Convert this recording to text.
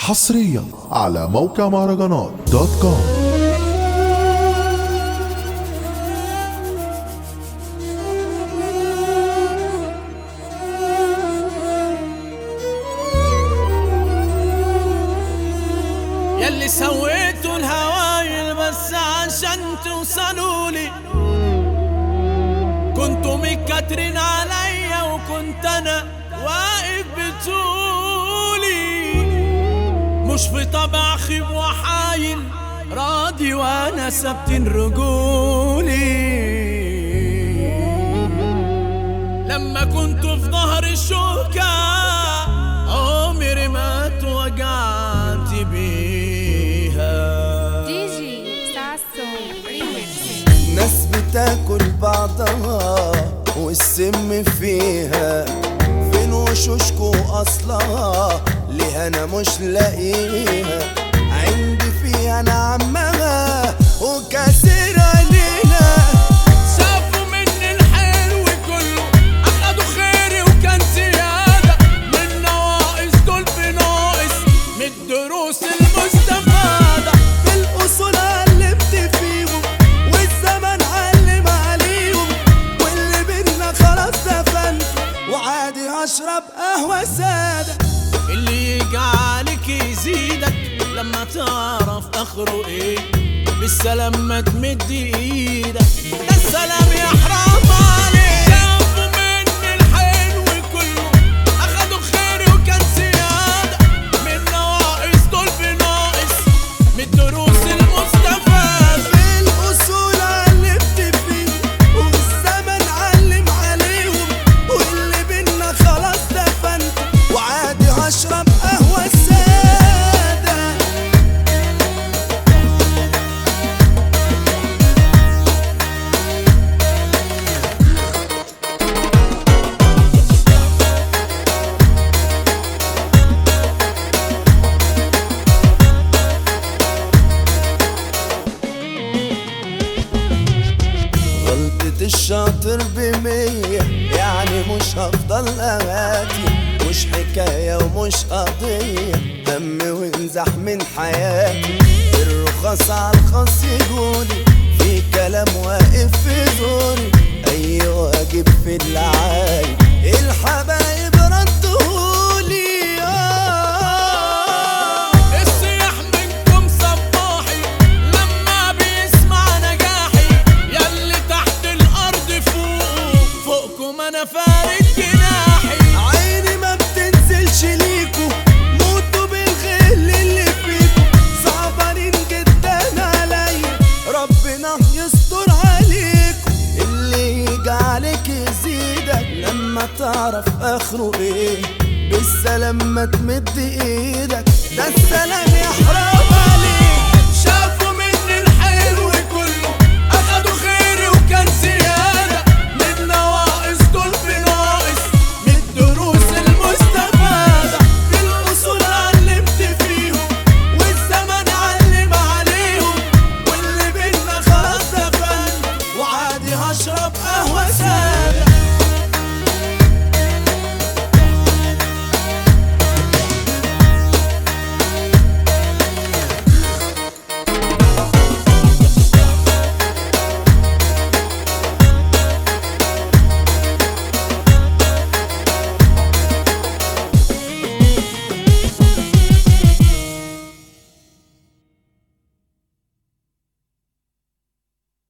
حصريا على موقع مهرجانات دوت كوم. ياللي سويتوا الهوايل بس عشان توصلولي، كنتوا متكترين عليا وكنت انا واقف بطولي، مش في طبع خيب وحايل، راضي وانا ثابتين رجولي. لما كنتوا في ظهر الشوكة عمري ما اتوجعت بيها. ناس بتاكل بعضها والسم فيها، فين وشوشكو اصلها ليه انا مش لاقيها، عندي فيها انا عمها وكاسر عليها. شافوا مني الحلو كله اخدوا خيري وكان زيادة، من نواقص دول بناقص من الدروس المستفادة. في الاصول علمت فيهم والزمن علم عليهم، واللي بينا خلاص دفنت وعادي اشرب قهوة سادة. اللي يجي عليك يزيدك لما تعرف اخره ايه، بالسلام ما تمد ايدك، ده السلام يا حرام عليك. شافوا مني الحلو كله اخدوا خيري وكان زيادة، من نواقص دول بناقص من الدروس المستفادة. في الاصول علمت فيهم والزمن علم عليهم، واللي بينا خلاص دفنت وعادي اشرب قهوة سادة. غلطة الشاطر ب100، يعني مش هفضل اغاتي، مش حكاية ومش قضية، دم وانزح من حياتي. الرخص عالخاص يقولي في كلام واقف في زوري، اي واجب في العاي الحبايب ردهولي. الصياح منكم صباحي لما بيسمع نجاحي، ياللي تحت الارض فوقكم انا فارد جناحي. عيني ما بتنزلش ليكو، موتوا بالغل اللي فيكو، صعبانين جدا عليا ربنا يستر عليكو. اللي يجي عليك يزيدك لما تعرف اخره ايه، بالسلام ما تمد ايدك، ده السلام